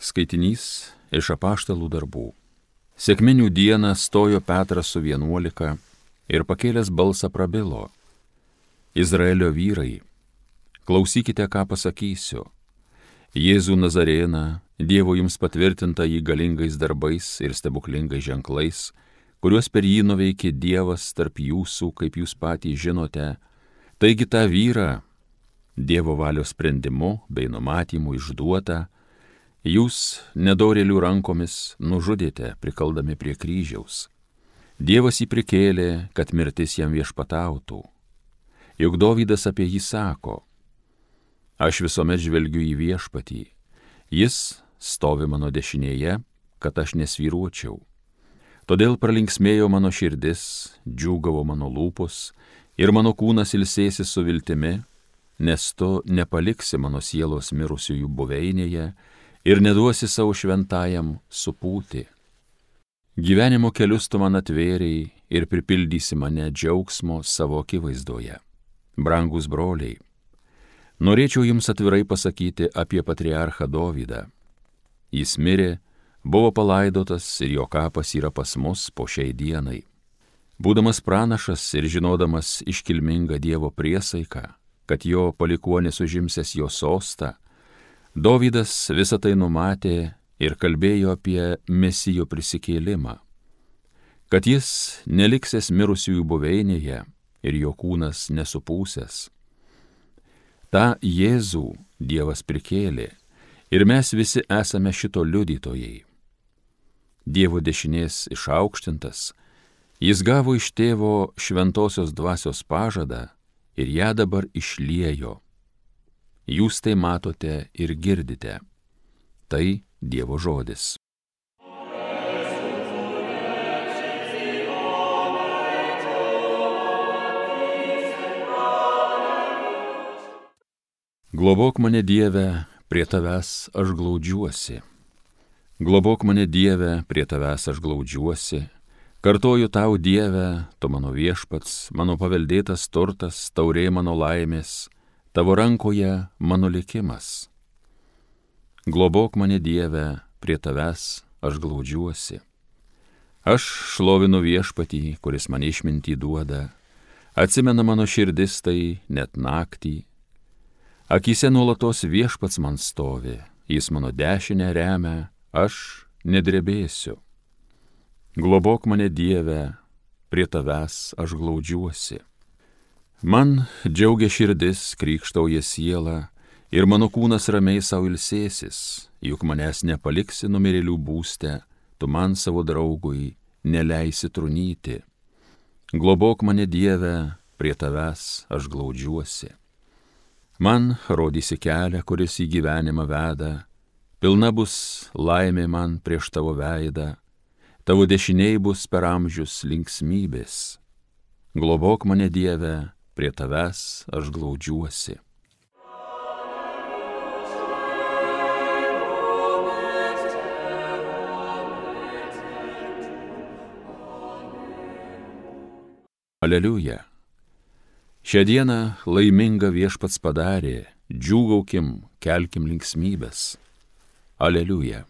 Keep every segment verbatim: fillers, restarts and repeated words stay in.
Skaitinys iš Apaštalų darbų. Sekminių dieną stojo Petras su vienuolika ir pakėlęs balsą prabilo: Izraelio vyrai, klausykite, ką pasakysiu. Jėzų Nazarėną, Dievo jums patvirtinta jį galingais darbais ir stebuklingais ženklais, kuriuos per jį nuveikė Dievas tarp jūsų, kaip jūs patys žinote. Taigi tą vyrą, Dievo valios sprendimu bei numatymu išduotą, jūs nedorėlių rankomis nužudėte, prikaldami prie kryžiaus. Dievas jį prikėlė, kad mirtis jam viešpatautų. Juk Dovydas apie jį sako: aš visuomet žvelgiu į viešpatį, jis stovi mano dešinėje, kad aš nesvyruočiau. Todėl pralinksmėjo mano širdis, džiūgavo mano lūpos ir mano kūnas ilsėsis su viltimi, nes tu nepaliksi mano sielos mirusiųjų buveinėje ir neduosi savo šventajam supūti. Gyvenimo kelius tu man atvėrei ir pripildysi mane džiaugsmo savo akivaizdoje. Brangus broliai, norėčiau jums atvirai pasakyti apie patriarchą Dovydą. Jis mirė, buvo palaidotas ir jo kapas yra pas mus po šiai dienai. Būdamas pranašas ir žinodamas iškilmingą Dievo priesaiką, kad jo palikuonis užimsęs jo sostą, Dovydas visą tai numatė ir kalbėjo apie Mesijo prisikėlimą, kad jis neliksęs mirusiųjų buveinėje ir jo kūnas nesupūsęs. Ta Jėzų Dievas prikėlė ir mes visi esame šito liudytojai. Dievo dešinės išaukštintas, jis gavo iš tėvo šventosios dvasios pažadą ir ją dabar išliejo. Jūs tai matote ir girdite. Tai Dievo žodis. Globok mane, Dieve, prie tavęs aš glaudžiuosi. Globok mane, Dieve, prie tavęs aš glaudžiuosi. Kartoju tau, Dieve, tu mano viešpats, mano paveldėtas turtas, taurė mano laimės, tavo rankoje mano likimas. Globok mane, Dieve, prie tavęs aš glaudžiuosi. Aš šlovinu viešpatį, kuris man išmintį duoda, atsimena mano širdis tai net naktį. Akyse nuolatos viešpats man stovi, jis mano dešinę remia, aš nedrebėsiu. Globok mane, Dieve, prie tavęs aš glaudžiuosi. Man džiaugia širdis, krykštauja siela, ir mano kūnas ramiai sau ilsėsis, juk manęs nepaliksi numirėlių būste, tu man savo draugui neleisi trunyti. Globok mane, Dieve, prie tavęs aš glaudžiuosi. Man rodysi kelią, kuris į gyvenimą veda, pilna bus laimė man prieš tavo veidą, tavo dešiniai bus per amžius linksmybės. Globok mane, Dieve, prie tavęs aš glaudžiuosi. Aleliuja. Šią dieną laimingą viešpats padarė, džiūgaukim, kelkim linksmybės. Aleliuja.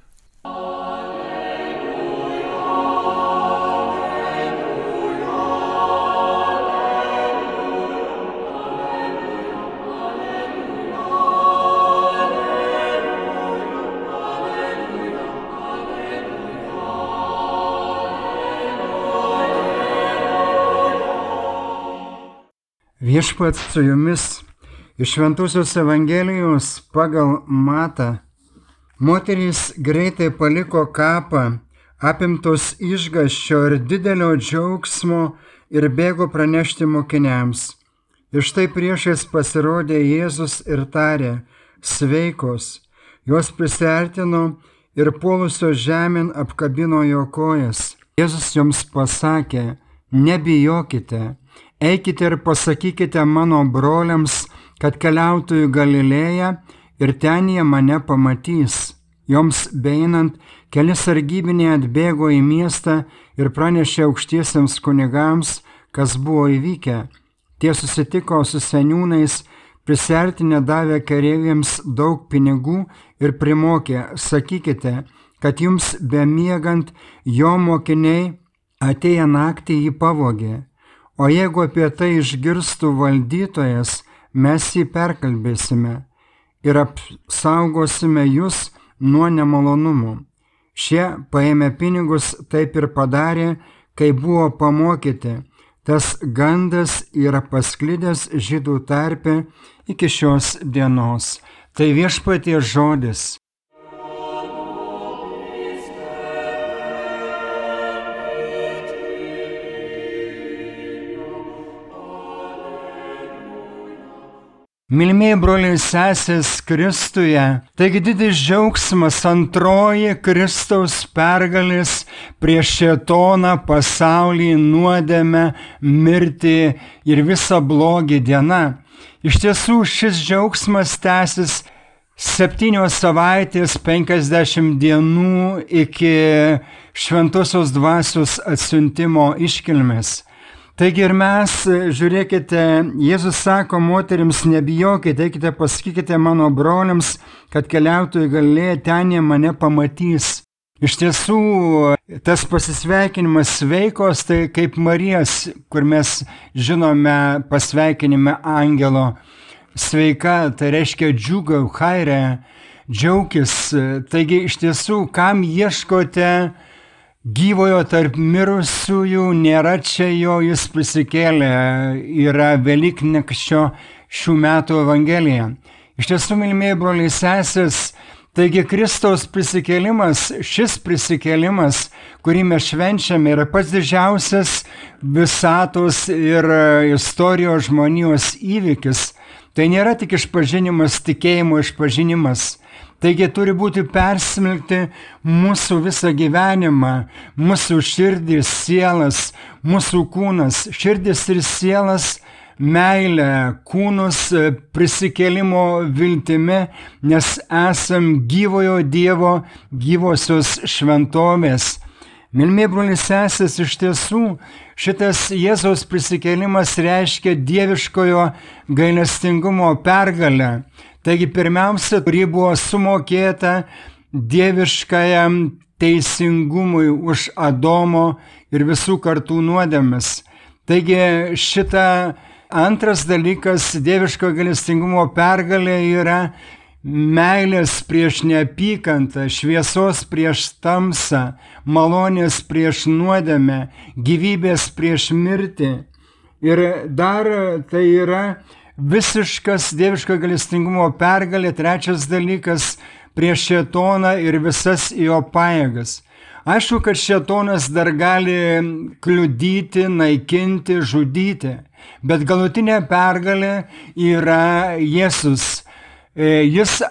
Viešpats su jumis iš Šventosios Evangelijos pagal Matą. Moterys greitai paliko kapą, apimtos išgąsčio ir didelio džiaugsmo, ir bėgo pranešti mokiniams. Ir štai priešais pasirodė Jėzus ir tarė: sveikos. Jos prisiartino ir puolusios žemėn apkabino jo kojas. Jėzus joms pasakė: nebijokite. Eikite ir pasakykite mano broliams, kad keliautų į Galilėją ir ten jie mane pamatys. Joms beeinant, keli sargybiniai atbėgo į miestą ir pranešė aukštiesiems kunigams, kas buvo įvykę. Tie susitiko su seniūnais, prisertinę davė kareiviams daug pinigų ir primokė, sakykite, kad jums bemiegant jo mokiniai atėję naktį jį pavogė. O jeigu apie tai išgirstų valdytojas, mes jį perkalbėsime ir apsaugosime jūs nuo nemalonumų. Šie paėmė pinigus taip ir padarė, kai buvo pamokyti. Tas gandas yra pasklidęs žydų tarpe iki šios dienos. Tai Viešpaties žodis. Mylimieji broliai ir sesės Kristuje, taigi didis džiaugsmas antroji Kristaus pergalės prieš šėtoną, pasaulį, nuodėmę, mirtį ir visą blogį diena. Iš tiesų šis džiaugsmas tęsis septynios savaitės, penkiasdešimt dienų iki šventosios dvasios atsiuntimo iškilmės. Taigi ir mes, žiūrėkite, Jėzus sako moterims, nebijokite, eikite, pasakykite mano broliams, kad keliautų į Galilėją, ten jie mane pamatys. Iš tiesų, tas pasisveikinimas sveikos, tai kaip Marijos, kur mes žinome pasveikinime angelo. Sveika, tai reiškia džiugau, chaire, džiaukis. Taigi iš tiesų, kam ieškote gyvojo tarp mirusiųjų, nėra čia jo, jis prisikėlė, yra Velyknakčio šių metų Evangelija. Iš tiesų, mylimieji broliai sesės, taigi Kristaus prisikėlimas, šis prisikėlimas, kurį mes švenčiame, yra pats didžiausias visatos ir istorijos žmonijos įvykis. Tai nėra tik išpažinimas, tikėjimo išpažinimas. Taigi turi būti persmelkti mūsų visą gyvenimą, mūsų širdis, sielas, mūsų kūnas, širdis ir sielas, meilę, kūnus prisikėlimo viltimi, nes esam gyvojo Dievo, gyvosios šventovės. Mylimieji broliai sesės, iš tiesų šitas Jėzaus prisikėlimas reiškia dieviškojo gailestingumo pergalę. Taigi pirmiausia, kuri buvo sumokėta dieviškajam teisingumui už Adomo ir visų kartų nuodėmes. Taigi šita antras dalykas, dieviško gailestingumo pergalė yra meilės prieš neapykantą, šviesos prieš tamsą, malonės prieš nuodėmę, gyvybės prieš mirtį. Ir dar tai yra visiškas dieviško gailestingumo pergalė, trečias dalykas, prieš šėtoną ir visas jo pajėgas. Aišku, kad šėtonas dar gali kliudyti, naikinti, žudyti, bet galutinė pergalė yra Jėzus. Jis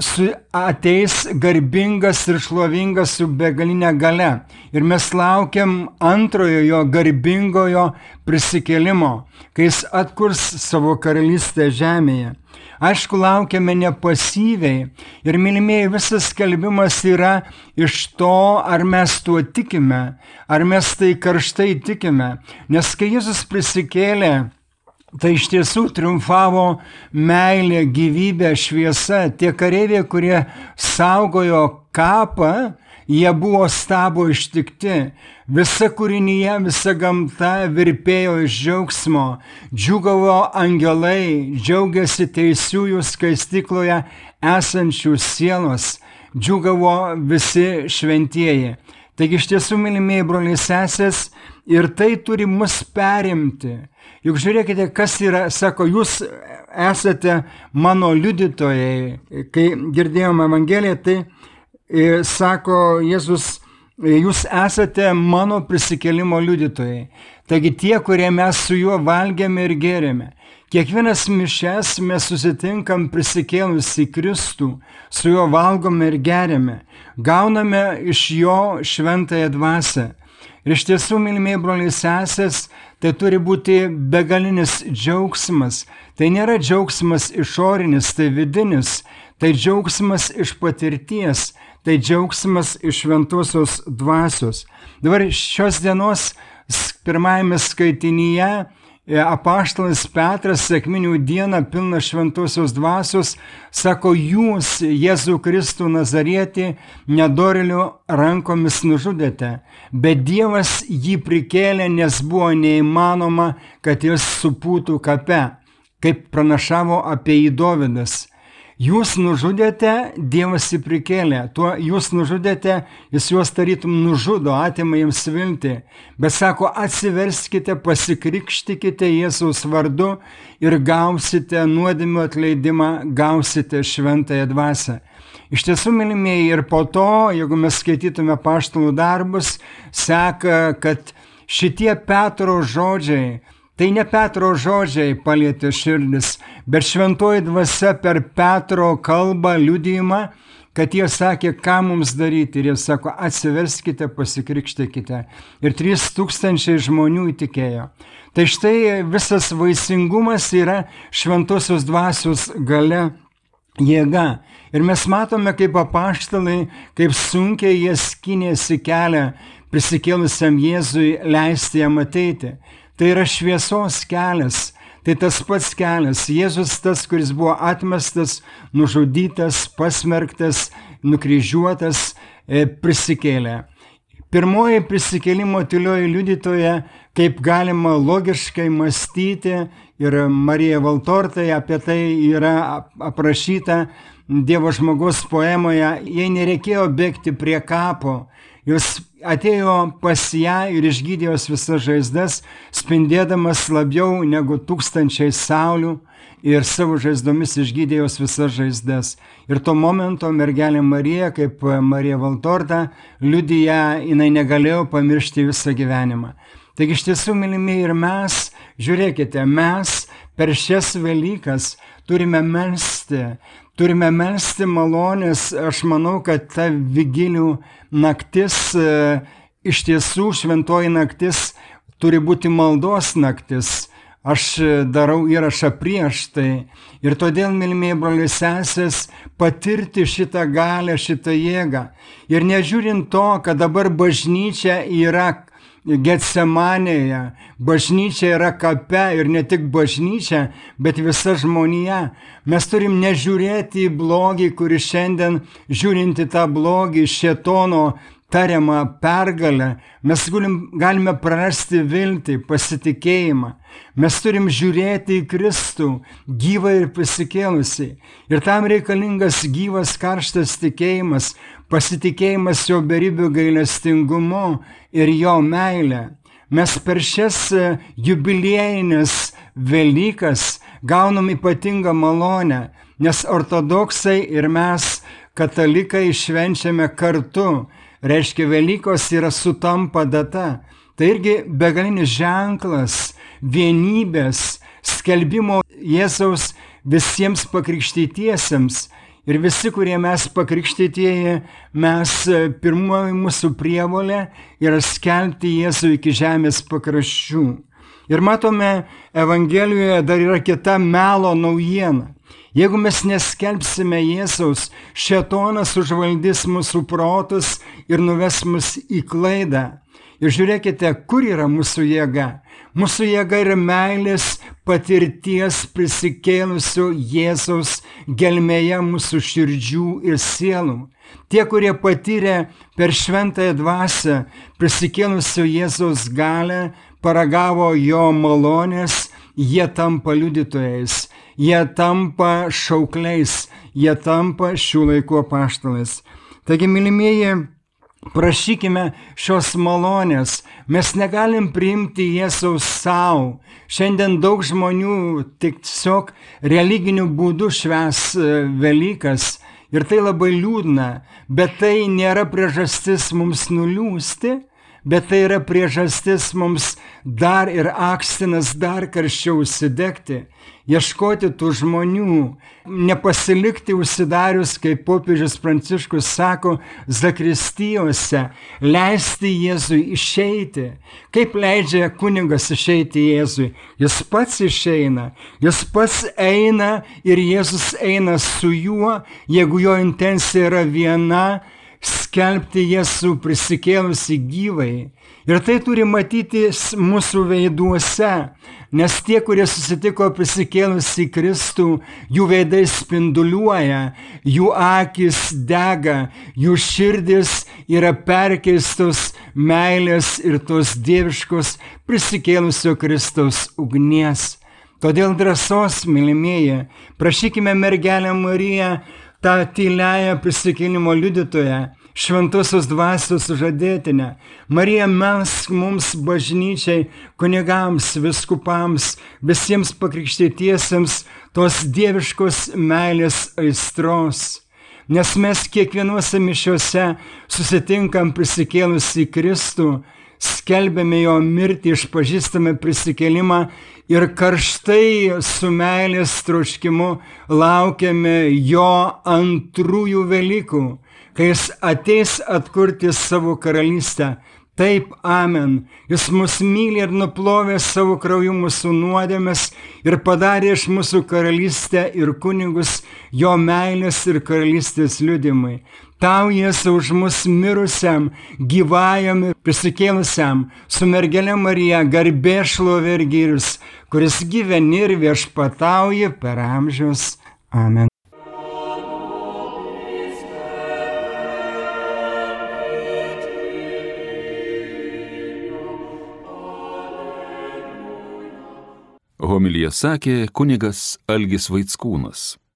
ateis garbingas ir šlovingas su begalinė galia. Ir mes laukiam antrojo jo garbingojo prisikėlimo, kai jis atkurs savo karalystę žemėje. Aišku, laukiame nepasyviai. Ir mylimieji, visas skelbimas yra iš to, ar mes tuo tikime, ar mes tai karštai tikime. Nes kai Jėzus prisikėlė, tai iš tiesų triumfavo meilė, gyvybė, šviesa. Tie kareiviai, kurie saugojo kapą, jie buvo stabo ištikti. Visa kūrinyje, visa gamta virpėjo iš džiaugsmo. Džiūgavo angelai, džiaugiasi teisiųjų skaistykloje esančių sielos. Džiūgavo visi šventieji. Taigi iš tiesų, mylimieji broliai sesės, ir tai turi mus perimti. Juk žiūrėkite, kas yra, sako, jūs esate mano liudytojai. Kai girdėjome Evangeliją, tai e, sako Jėzus, jūs esate mano prisikėlimo liudytojai. Taigi tie, kurie mes su juo valgėme ir gėrėme. Kiekvienas mišes mes susitinkam prisikėlus į Kristų, su juo valgome ir geriame. Gauname iš jo šventąją dvasią. Ir iš tiesų, mylimieji broliai sesės, tai turi būti begalinis džiaugsmas. Tai nėra džiaugsmas išorinis, tai vidinis. Tai džiaugsmas iš patirties. Tai džiaugsmas iš šventosios dvasios. Dabar šios dienos pirmajame skaitinyje apaštalas Petras sekminių dieną pilnas šventosios dvasios sako, jūs Jėzų Kristų Nazarietį nedorėlių rankomis nužudėte, bet Dievas jį prikėlė, nes buvo neįmanoma, kad jis supūtų kape, kaip pranašavo apie jį Dovydas. Jūs nužudėte, Dievas jį prikėlė. Tuo jūs nužudėte, jis juos tarytum nužudo, atima jiems viltį. Bet sako, atsiverskite, pasikrikštikite Jėzaus vardu ir gausite nuodėmių atleidimą, gausite šventąją dvasią. Iš tiesų, mylimieji, ir po to, jeigu mes skaitytume apaštalų darbus, seka, kad šitie Petro žodžiai, tai ne Petro žodžiai palietė širdis, bet šventoji dvasia per Petro kalbą, liudijimą, kad jie sakė, ką mums daryti. Ir jie sako, atsiverskite, pasikrikštikite. Ir trys tūkstančiai žmonių įtikėjo. Tai štai visas vaisingumas yra šventosios dvasios galia, jėga. Ir mes matome, kaip apaštalai, kaip sunkiai jie skynėsi kelią prisikėlusiam Jėzui, leisti jam ateiti. Tai yra šviesos kelias, tai tas pats kelias. Jėzus tas, kuris buvo atmestas, nužudytas, pasmerktas, nukryžiuotas, prisikėlė. Pirmoji prisikėlimo tylioji liudytoja, kaip galima logiškai mąstyti, ir Marija Valtortai apie tai yra aprašyta Dievo žmogaus poemoje, jai nereikėjo bėgti prie kapo. Jos atėjo pas ją ir išgydė jos visas žaizdas, spindėdamas labiau negu tūkstančiai saulių, ir savo žaizdomis išgydė jos visas žaizdas. Ir to momento mergelė Marija, kaip Marija Valtorta, liudija, jinai negalėjo pamiršti visą gyvenimą. Taigi iš tiesų, mylimieji, ir mes, žiūrėkite, mes per šias Velykas turime melsti, turime melsti malonės. Aš manau, kad ta vigilių naktis, iš tiesų šventoji naktis turi būti maldos naktis. Aš darau įrašą prieš tai. Ir todėl, mylimieji broliai sesės, patirti šitą galią, šitą jėgą. Ir nežiūrint to, kad dabar bažnyčia yra Getsemanėje, bažnyčia yra kape, ir ne tik bažnyčia, bet visa žmonija. Mes turim nežiūrėti į blogį, kuris šiandien, žiūrint į tą blogį, šėtono tariamą pergalę, mes galime prarasti viltį, pasitikėjimą. Mes turim žiūrėti į Kristų, gyvą ir prisikėlusį. Ir tam reikalingas gyvas karštas tikėjimas, pasitikėjimas jo beribiu gailestingumu ir jo meilė. Mes per šias jubiliejines Velykas gaunam ypatingą malonę, nes ortodoksai ir mes, katalikai, švenčiame kartu. Reiškia, Velykos yra sutampa data. Tai irgi begalinis ženklas vienybės, skelbimo Jėzaus visiems pakrikštytiesiems. Ir visi, kurie mes pakrikštytieji, mes pirmoji mūsų prievolė yra skelbti Jėzų iki žemės pakraščių. Ir matome, Evangelijoje dar yra kita melo naujiena. Jeigu mes neskelbsime Jėzaus, šėtonas užvaldys mūsų protus ir nuves mus į klaidą. Ir žiūrėkite, kur yra mūsų jėga. Mūsų jėga yra meilės patirties prisikėlusio Jėzaus gelmėje mūsų širdžių ir sielų. Tie, kurie patyrė per šventąją dvasią prisikėlusio Jėzaus galią, paragavo jo malonės, jie tampa liudytojais, jie tampa šaukliais, jie tampa šių laikų apaštalais. Taigi, mylimieji, prašykime šios malonės. Mes negalim priimti Jėzaus savo. Šiandien daug žmonių tiesiog religiniu būdu švęs Velykas. Ir tai labai liūdna, bet tai nėra priežastis mums nuliūsti, bet tai yra priežastis mums dar ir akstinas dar karščiau užsidegti, ieškoti tų žmonių, nepasilikti užsidarius, kaip popiežius Pranciškus sako, zakristijose, leisti Jėzui išeiti. Kaip leidžia kunigas išeiti Jėzui? Jis pats išeina, jis pats eina ir Jėzus eina su juo, jeigu jo intencija yra viena, skelbti Jėzų prisikėlusi gyvai. Ir tai turi matytis mūsų veiduose, nes tie, kurie susitiko prisikėlusi Kristų, jų veidai spinduliuoja, jų akis dega, jų širdis yra perkeistos meilės ir tos dieviškos prisikėlusio Kristaus ugnies. Todėl drąsos, mylimieji, prašykime mergelę Mariją, tą tyliąją prisikėlimo liudytoją, šventosios dvasios sužadėtinę. Marija, melsk mums bažnyčiai, kunigams, viskupams, visiems pakrikštytiesiems tos dieviškos meilės aistros. Nes mes kiekvienuose mišiuose susitinkam prisikėlusį Kristų, skelbėme jo mirtį, išpažįstame prisikėlimą ir karštai su meilės troškimu laukiame jo antrųjų Velykų, kai jis ateis atkurti savo karalystę. Taip, amen. Jis mus myli ir nuplovė savo krauju mūsų nuodėmes ir padarė iš mūsų karalystę ir kunigus jo meilės ir karalystės liudymai. Tau, Jėzau, už mus mirusiam, gyvajam ir prisikėlusiam, su mergele Marija, garbė, šlovė ir gyrius, kuris gyveni ir viešpatauji per amžius. Amen. Homiliją sakė kunigas Algis Vaickūnas.